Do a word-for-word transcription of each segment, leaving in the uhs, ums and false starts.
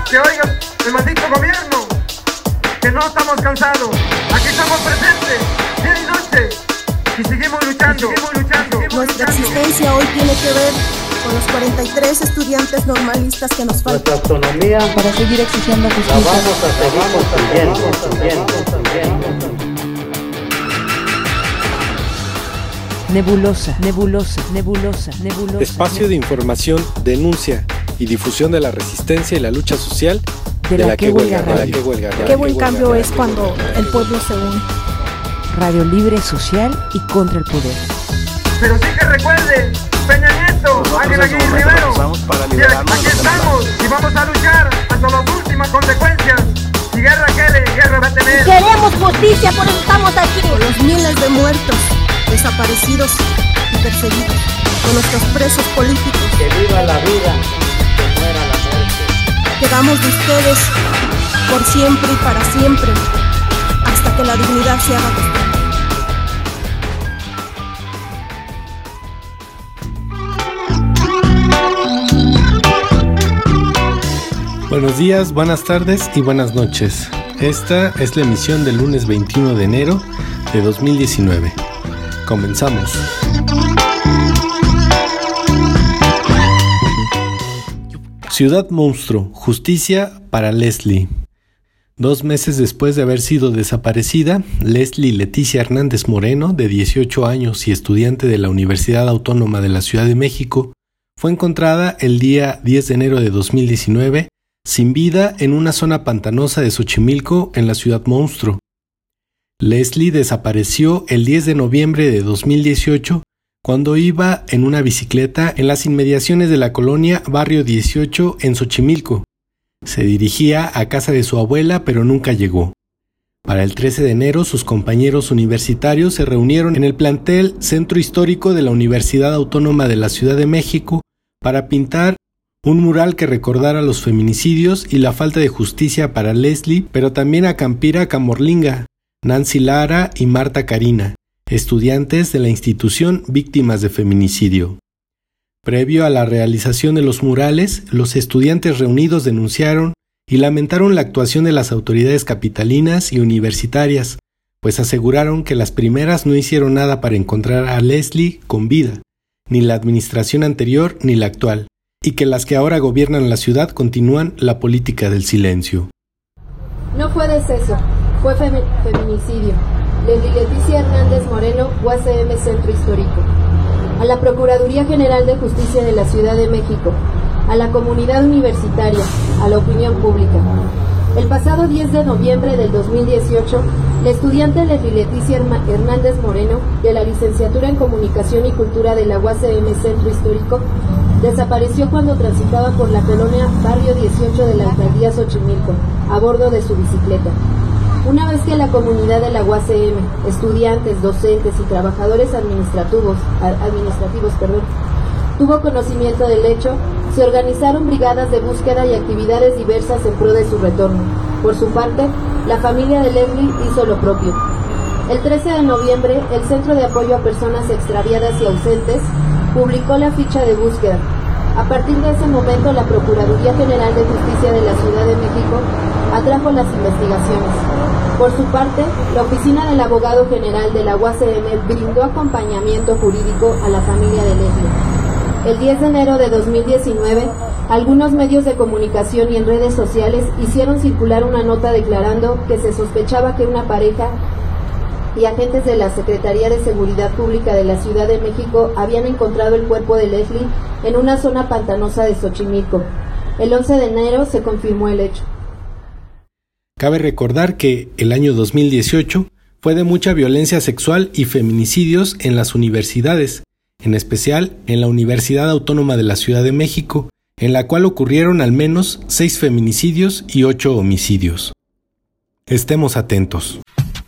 Que oiga el maldito gobierno, que no estamos cansados. Aquí estamos presentes, día y noche, y seguimos luchando, y seguimos luchando. Seguimos Nuestra luchando. existencia hoy tiene que ver con los cuarenta y tres estudiantes normalistas que nos faltan. Nuestra autonomía para seguir exigiendo la justicia. vamos a seguir construyendo, construyendo, construyendo. Nebulosa, nebulosa, nebulosa, nebulosa. Espacio de información, denuncia y difusión de la resistencia y la lucha social de, de la, la que que huelga huelga radio. radio. Huelga radio. Qué buen huelga cambio radio. es cuando el pueblo se une. Radio libre, social y contra el poder. Pero sí que recuerden, Peña Nieto, Ángel Aguirre Rivero, que aquí estamos y vamos a luchar hasta las últimas consecuencias. Si guerra quede, guerra va a tener. Queremos justicia, por eso estamos aquí. Con los miles de muertos, desaparecidos y perseguidos. Con nuestros presos políticos. Que viva la vida, que muera la muerte. Quedamos de ustedes por siempre y para siempre, hasta que la dignidad se haga costumbre. Buenos días, buenas tardes y buenas noches. Esta es la emisión del lunes veintiuno de enero de dos mil diecinueve. Comenzamos. Ciudad Monstruo, justicia para Leslie. Dos meses después de haber sido desaparecida, Leslie Leticia Hernández Moreno, de dieciocho años y estudiante de la Universidad Autónoma de la Ciudad de México, fue encontrada el día diez de enero de dos mil diecinueve sin vida en una zona pantanosa de Xochimilco, en la Ciudad Monstruo. Leslie desapareció el diez de noviembre de dos mil dieciocho cuando iba en una bicicleta en las inmediaciones de la colonia Barrio dieciocho en Xochimilco. Se dirigía a casa de su abuela, pero nunca llegó. Para el trece de enero, sus compañeros universitarios se reunieron en el plantel Centro Histórico de la Universidad Autónoma de la Ciudad de México para pintar un mural que recordara los feminicidios y la falta de justicia para Leslie, pero también a Campira Camorlinga, Nancy Lara y Marta Karina, estudiantes de la institución víctimas de feminicidio. Previo a la realización de los murales, los estudiantes reunidos denunciaron y lamentaron la actuación de las autoridades capitalinas y universitarias, pues aseguraron que las primeras no hicieron nada para encontrar a Leslie con vida, ni la administración anterior ni la actual, y que las que ahora gobiernan la ciudad continúan la política del silencio. No fue deceso, fue femi- feminicidio. Leslie Leticia Hernández Moreno, U A C M Centro Histórico. A la Procuraduría General de Justicia de la Ciudad de México, a la comunidad universitaria, a la opinión pública. El pasado diez de noviembre del dos mil dieciocho, la estudiante Leslie Leticia Hernández Moreno, de la Licenciatura en Comunicación y Cultura de la U A C M Centro Histórico, desapareció cuando transitaba por la colonia Barrio dieciocho de la alcaldía Xochimilco, a bordo de su bicicleta. Una vez que la comunidad de la U A C M, estudiantes, docentes y trabajadores administrativos, administrativos perdón, tuvo conocimiento del hecho, se organizaron brigadas de búsqueda y actividades diversas en pro de su retorno. Por su parte, la familia de Leslie hizo lo propio. El trece de noviembre, el Centro de Apoyo a Personas Extraviadas y Ausentes publicó la ficha de búsqueda. A partir de ese momento, la Procuraduría General de Justicia de la Ciudad de México atrajo las investigaciones. Por su parte, la Oficina del Abogado General de la U A C M brindó acompañamiento jurídico a la familia de Leslie. El diez de enero de dos mil diecinueve, algunos medios de comunicación y en redes sociales hicieron circular una nota declarando que se sospechaba que una pareja y agentes de la Secretaría de Seguridad Pública de la Ciudad de México habían encontrado el cuerpo de Leslie en una zona pantanosa de Xochimilco. El once de enero se confirmó el hecho. Cabe recordar que el año dos mil dieciocho fue de mucha violencia sexual y feminicidios en las universidades, en especial en la Universidad Autónoma de la Ciudad de México, en la cual ocurrieron al menos seis feminicidios y ocho homicidios. Estemos atentos.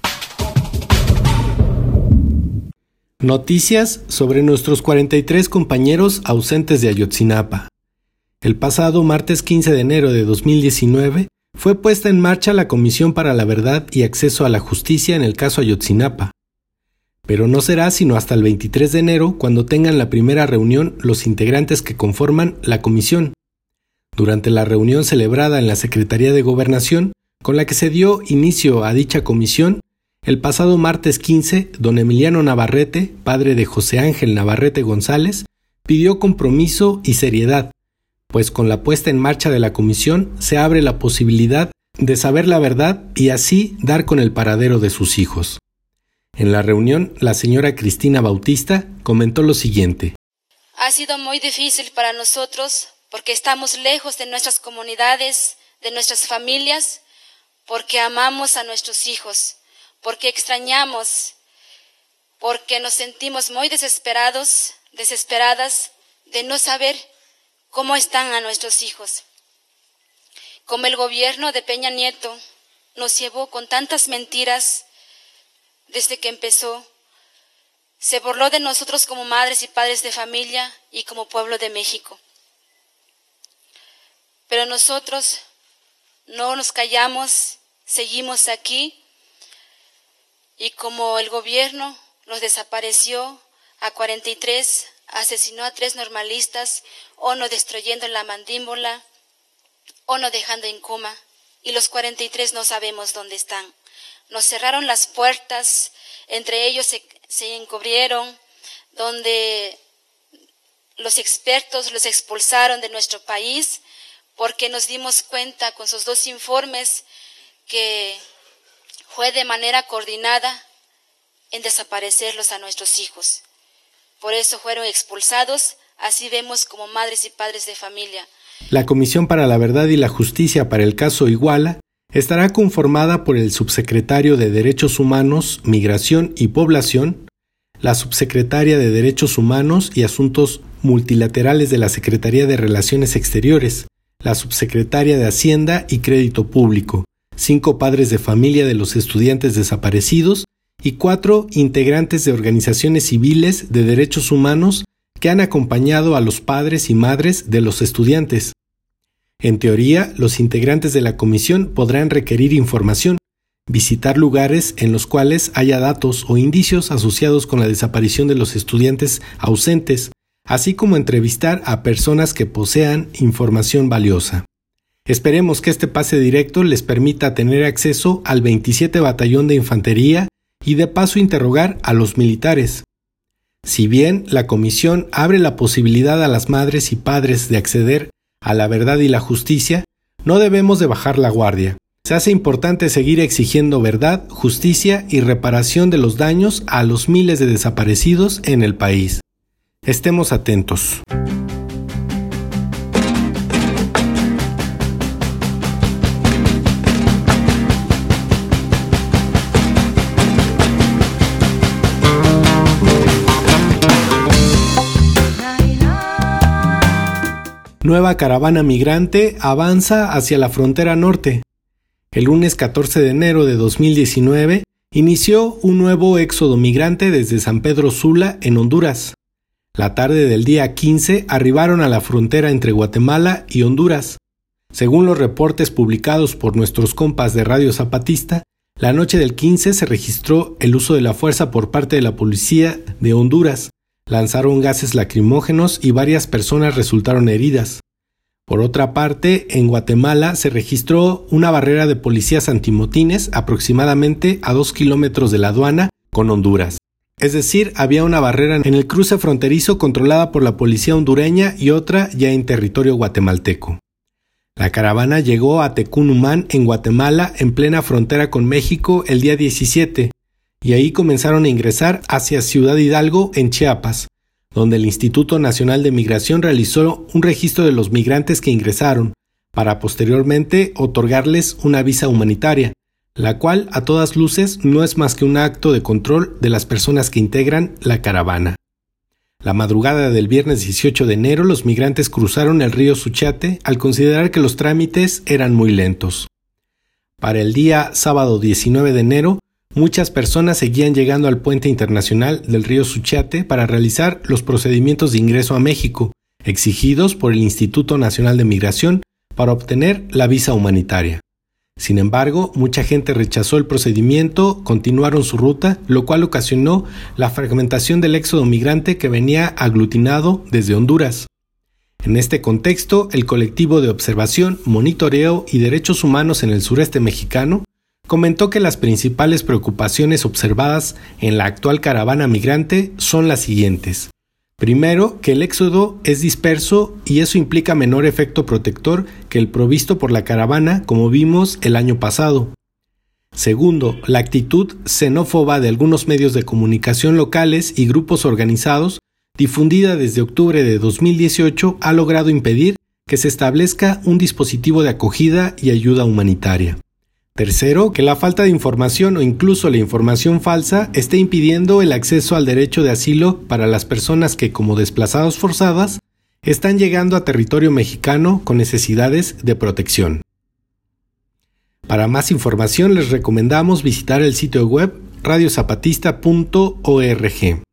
Noticias sobre nuestros cuarenta y tres compañeros ausentes de Ayotzinapa. El pasado martes quince de enero de dos mil diecinueve fue puesta en marcha la Comisión para la Verdad y Acceso a la Justicia en el caso Ayotzinapa. Pero no será sino hasta el veintitrés de enero cuando tengan la primera reunión los integrantes que conforman la comisión. Durante la reunión celebrada en la Secretaría de Gobernación, con la que se dio inicio a dicha comisión, el pasado martes quince, don Emiliano Navarrete, padre de José Ángel Navarrete González, pidió compromiso y seriedad, pues con la puesta en marcha de la comisión se abre la posibilidad de saber la verdad y así dar con el paradero de sus hijos. En la reunión, la señora Cristina Bautista comentó lo siguiente. Ha sido muy difícil para nosotros porque estamos lejos de nuestras comunidades, de nuestras familias, porque amamos a nuestros hijos, porque extrañamos, porque nos sentimos muy desesperados, desesperadas de no saber cómo están a nuestros hijos. Como el gobierno de Peña Nieto nos llevó con tantas mentiras desde que empezó, se burló de nosotros como madres y padres de familia y como pueblo de México. Pero nosotros no nos callamos, seguimos aquí y como el gobierno los desapareció a cuarenta y tres, asesinó a tres normalistas, uno destruyendo la mandíbula, uno dejando en coma y los cuarenta y tres no sabemos dónde están. Nos cerraron las puertas, entre ellos se, se encubrieron, donde los expertos los expulsaron de nuestro país, porque nos dimos cuenta con sus dos informes que fue de manera coordinada en desaparecerlos a nuestros hijos. Por eso fueron expulsados, así vemos como madres y padres de familia. La Comisión para la Verdad y la Justicia para el caso Iguala estará conformada por el subsecretario de Derechos Humanos, Migración y Población, la subsecretaria de Derechos Humanos y Asuntos Multilaterales de la Secretaría de Relaciones Exteriores, la subsecretaria de Hacienda y Crédito Público, cinco padres de familia de los estudiantes desaparecidos y cuatro integrantes de organizaciones civiles de derechos humanos que han acompañado a los padres y madres de los estudiantes. En teoría, los integrantes de la comisión podrán requerir información, visitar lugares en los cuales haya datos o indicios asociados con la desaparición de los estudiantes ausentes, así como entrevistar a personas que posean información valiosa. Esperemos que este pase directo les permita tener acceso al veintisiete Batallón de Infantería y de paso interrogar a los militares. Si bien la comisión abre la posibilidad a las madres y padres de acceder a la verdad y la justicia, no debemos de bajar la guardia. Se hace importante seguir exigiendo verdad, justicia y reparación de los daños a los miles de desaparecidos en el país. Estemos atentos. Nueva caravana migrante avanza hacia la frontera norte. El lunes catorce de enero de dos mil diecinueve inició un nuevo éxodo migrante desde San Pedro Sula, en Honduras. La tarde del día quince arribaron a la frontera entre Guatemala y Honduras. Según los reportes publicados por nuestros compas de Radio Zapatista, la noche del quince se registró el uso de la fuerza por parte de la policía de Honduras. Lanzaron gases lacrimógenos y varias personas resultaron heridas. Por otra parte, en Guatemala se registró una barrera de policías antimotines aproximadamente a dos kilómetros de la aduana con Honduras. Es decir, había una barrera en el cruce fronterizo controlada por la policía hondureña y otra ya en territorio guatemalteco. La caravana llegó a Tecunumán, en Guatemala, en plena frontera con México, el día diecisiete, y ahí comenzaron a ingresar hacia Ciudad Hidalgo, en Chiapas, donde el Instituto Nacional de Migración realizó un registro de los migrantes que ingresaron, para posteriormente otorgarles una visa humanitaria, la cual a todas luces no es más que un acto de control de las personas que integran la caravana. La madrugada del viernes dieciocho de enero los migrantes cruzaron el río Suchiate al considerar que los trámites eran muy lentos. Para el día sábado diecinueve de enero, muchas personas seguían llegando al puente internacional del río Suchiate para realizar los procedimientos de ingreso a México, exigidos por el Instituto Nacional de Migración para obtener la visa humanitaria. Sin embargo, mucha gente rechazó el procedimiento, continuaron su ruta, lo cual ocasionó la fragmentación del éxodo migrante que venía aglutinado desde Honduras. En este contexto, el colectivo de observación, monitoreo y derechos humanos en el sureste mexicano comentó que las principales preocupaciones observadas en la actual caravana migrante son las siguientes. Primero, que el éxodo es disperso y eso implica menor efecto protector que el provisto por la caravana, como vimos el año pasado. Segundo, la actitud xenófoba de algunos medios de comunicación locales y grupos organizados, difundida desde octubre de dos mil dieciocho, ha logrado impedir que se establezca un dispositivo de acogida y ayuda humanitaria. Tercero, que la falta de información o incluso la información falsa esté impidiendo el acceso al derecho de asilo para las personas que, como desplazados forzadas, están llegando a territorio mexicano con necesidades de protección. Para más información les recomendamos visitar el sitio web radio zapatista punto org.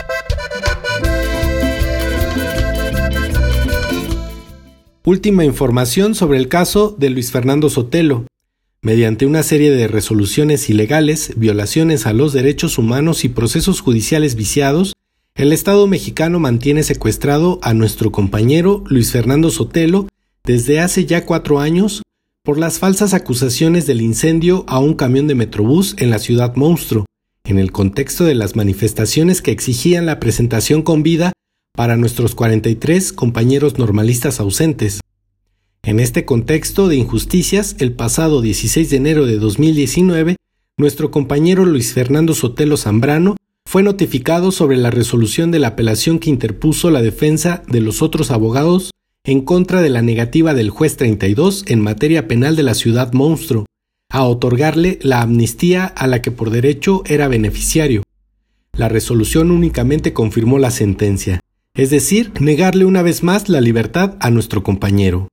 Última información sobre el caso de Luis Fernando Sotelo. Mediante una serie de resoluciones ilegales, violaciones a los derechos humanos y procesos judiciales viciados, el Estado mexicano mantiene secuestrado a nuestro compañero Luis Fernando Sotelo desde hace ya cuatro años por las falsas acusaciones del incendio a un camión de Metrobús en la Ciudad Monstruo, en el contexto de las manifestaciones que exigían la presentación con vida para nuestros cuarenta y tres compañeros normalistas ausentes. En este contexto de injusticias, el pasado dieciséis de enero de dos mil diecinueve, nuestro compañero Luis Fernando Sotelo Zambrano fue notificado sobre la resolución de la apelación que interpuso la defensa de los otros abogados en contra de la negativa del juez treinta y dos en materia penal de la Ciudad Monstruo, a otorgarle la amnistía a la que por derecho era beneficiario. La resolución únicamente confirmó la sentencia, es decir, negarle una vez más la libertad a nuestro compañero.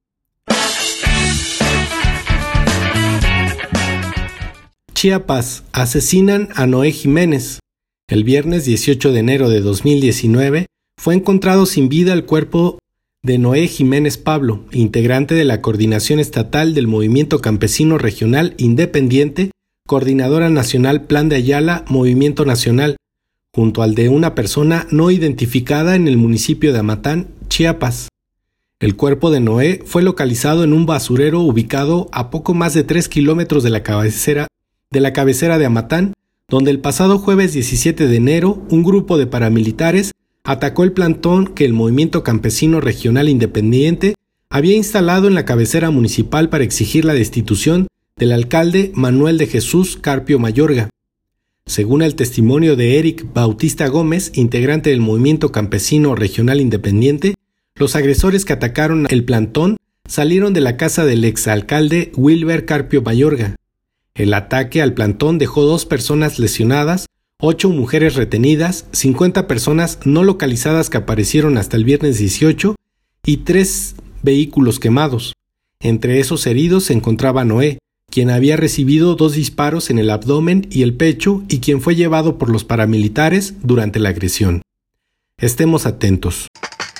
Chiapas, asesinan a Noé Jiménez. El viernes dieciocho de enero de dos mil diecinueve fue encontrado sin vida el cuerpo de Noé Jiménez Pablo, integrante de la Coordinación Estatal del Movimiento Campesino Regional Independiente, Coordinadora Nacional Plan de Ayala, Movimiento Nacional, junto al de una persona no identificada en el municipio de Amatán, Chiapas. El cuerpo de Noé fue localizado en un basurero ubicado a poco más de tres kilómetros de la cabecera de la cabecera de Amatán, donde el pasado jueves diecisiete de enero un grupo de paramilitares atacó el plantón que el Movimiento Campesino Regional Independiente había instalado en la cabecera municipal para exigir la destitución del alcalde Manuel de Jesús Carpio Mayorga. Según el testimonio de Eric Bautista Gómez, integrante del Movimiento Campesino Regional Independiente, los agresores que atacaron el plantón salieron de la casa del exalcalde Wilber Carpio Mayorga. El ataque al plantón dejó dos personas lesionadas, ocho mujeres retenidas, cincuenta personas no localizadas que aparecieron hasta el viernes dieciocho y tres vehículos quemados. Entre esos heridos se encontraba Noé, quien había recibido dos disparos en el abdomen y el pecho y quien fue llevado por los paramilitares durante la agresión. Estemos atentos.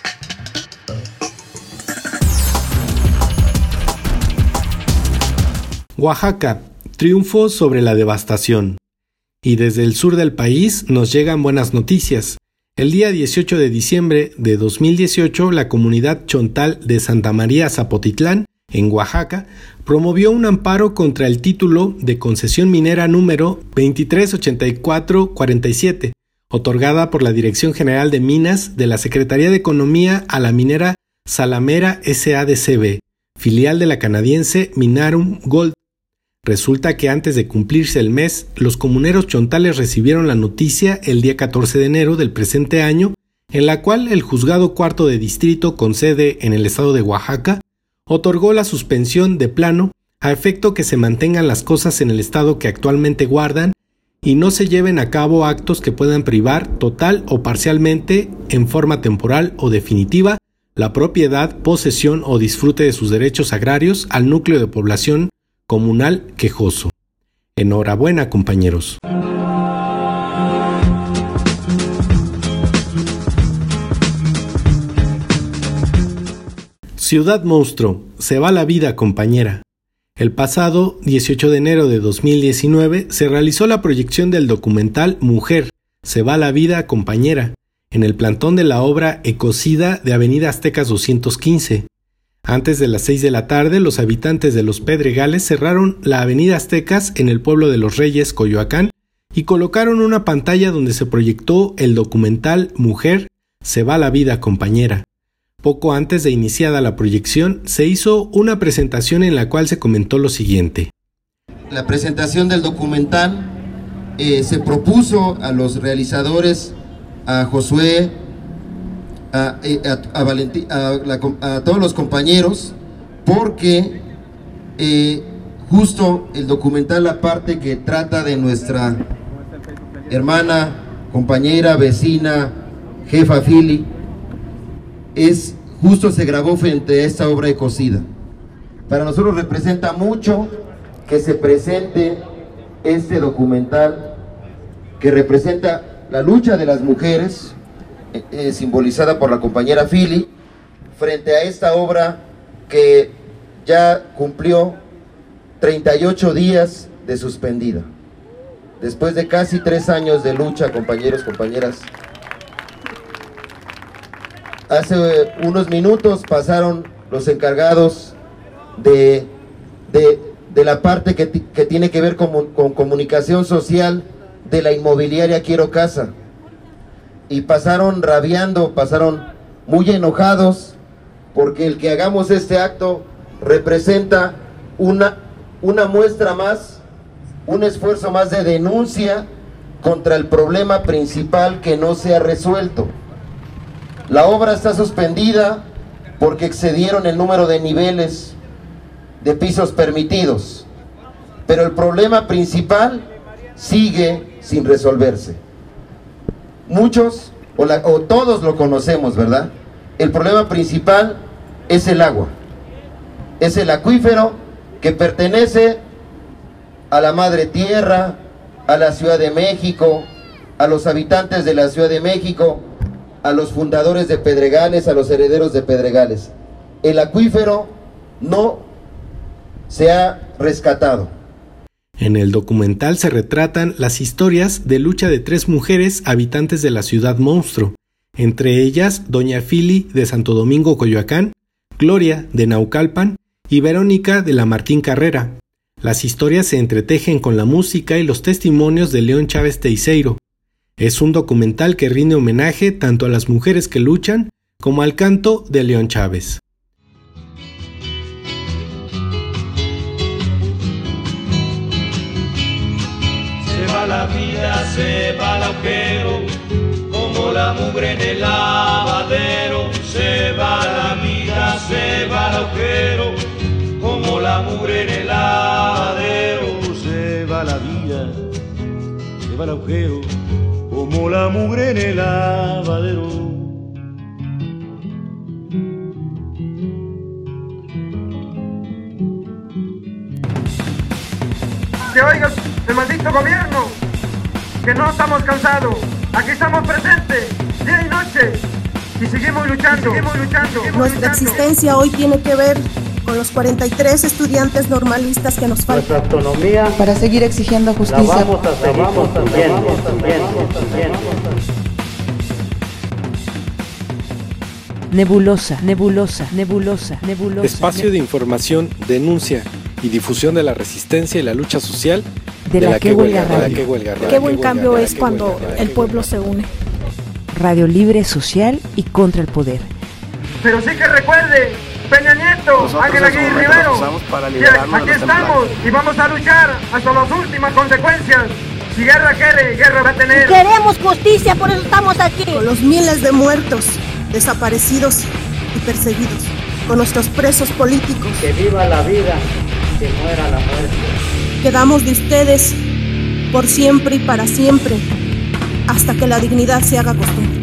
Oaxaca. Triunfo sobre la devastación. Y desde el sur del país nos llegan buenas noticias. El día dieciocho de diciembre de dos mil dieciocho, la comunidad chontal de Santa María Zapotitlán, en Oaxaca, promovió un amparo contra el título de concesión minera número veintitrés ochenta y cuatro cuarenta y siete, otorgada por la Dirección General de Minas de la Secretaría de Economía a la minera Salamera S A D C B, filial de la canadiense Minarum Gold. Resulta que antes de cumplirse el mes, los comuneros chontales recibieron la noticia el día catorce de enero del presente año, en la cual el Juzgado Cuarto de Distrito con sede en el estado de Oaxaca otorgó la suspensión de plano a efecto que se mantengan las cosas en el estado que actualmente guardan y no se lleven a cabo actos que puedan privar total o parcialmente, en forma temporal o definitiva, la propiedad, posesión o disfrute de sus derechos agrarios al núcleo de población comunal quejoso. Enhorabuena, compañeros. Ciudad Monstruo, se va la vida, compañera. El pasado dieciocho de enero de dos mil diecinueve se realizó la proyección del documental Mujer, se va la vida, compañera, en el plantón de la obra Ecocida de Avenida Aztecas doscientos quince. Antes de las seis de la tarde, los habitantes de Los Pedregales cerraron la Avenida Aztecas en el pueblo de Los Reyes, Coyoacán, y colocaron una pantalla donde se proyectó el documental Mujer, se va la vida, compañera. Poco antes de iniciada la proyección, se hizo una presentación en la cual se comentó lo siguiente. La presentación del documental eh, se propuso a los realizadores, a Josué, a, a, a, Valentí, a, la, a todos los compañeros, porque eh, justo el documental, la parte que trata de nuestra hermana, compañera, vecina, jefa Fili, es justo se grabó frente a esta obra Ecocida. Para nosotros representa mucho que se presente este documental que representa la lucha de las mujeres, eh, simbolizada por la compañera Fili, frente a esta obra que ya cumplió treinta y ocho días de suspendida. Después de casi tres años de lucha, compañeros, compañeras, hace unos minutos pasaron los encargados de, de, de la parte que, que tiene que ver con, con comunicación social de la inmobiliaria Quiero Casa, y pasaron rabiando, pasaron muy enojados, porque el que hagamos este acto representa una, una muestra más, un esfuerzo más de denuncia contra el problema principal que no se ha resuelto. La obra está suspendida porque excedieron el número de niveles de pisos permitidos, pero el problema principal sigue sin resolverse. Muchos, o, la, o todos lo conocemos, ¿verdad? El problema principal es el agua, es el acuífero que pertenece a la madre tierra, a la Ciudad de México, a los habitantes de la Ciudad de México, a los fundadores de Pedregales, a los herederos de Pedregales. El acuífero no se ha rescatado. En el documental se retratan las historias de lucha de tres mujeres habitantes de la ciudad monstruo, entre ellas Doña Fili de Santo Domingo, Coyoacán, Gloria de Naucalpan y Verónica de la Martín Carrera. Las historias se entretejen con la música y los testimonios de León Chávez Teiseiro. Es un documental que rinde homenaje tanto a las mujeres que luchan como al canto de León Chávez. Se va la vida, se va el agujero, como la mugre en el lavadero. Se va la vida, se va el agujero, como la mugre en el lavadero. Se va la vida, se va el agujero, como la mugre en el lavadero. Que oiga el maldito gobierno, que no estamos cansados, aquí estamos presentes, día y noche, y seguimos luchando, seguimos luchando. Seguimos Nuestra luchando. existencia hoy tiene que ver con los cuarenta y tres estudiantes normalistas que nos faltan. Nuestra autonomía Para seguir exigiendo la justicia. vamos a seguir construyendo, construyendo, construyendo. Nebulosa, nebulosa, nebulosa, nebulosa. Espacio de información, denuncia y difusión de la resistencia y la lucha social De la que huelga radio. que huelga radio. Qué buen que cambio huelga es radio, cuando que huelga radio, el que pueblo huelga se radio. une. Radio libre, social y contra el poder. Pero sí que recuerde, Peña Nieto, Nosotros Ángel en su Aguirre momento Rivero, nos usamos para que liberarnos de aquí los estamos templarios. y vamos a luchar hasta las últimas consecuencias. Si guerra quiere, guerra va a tener. Queremos justicia, por eso estamos aquí. Con los miles de muertos, desaparecidos y perseguidos. Con nuestros presos políticos. Que viva la vida, que muera la muerte. Quedamos de ustedes por siempre y para siempre, hasta que la dignidad se haga costumbre.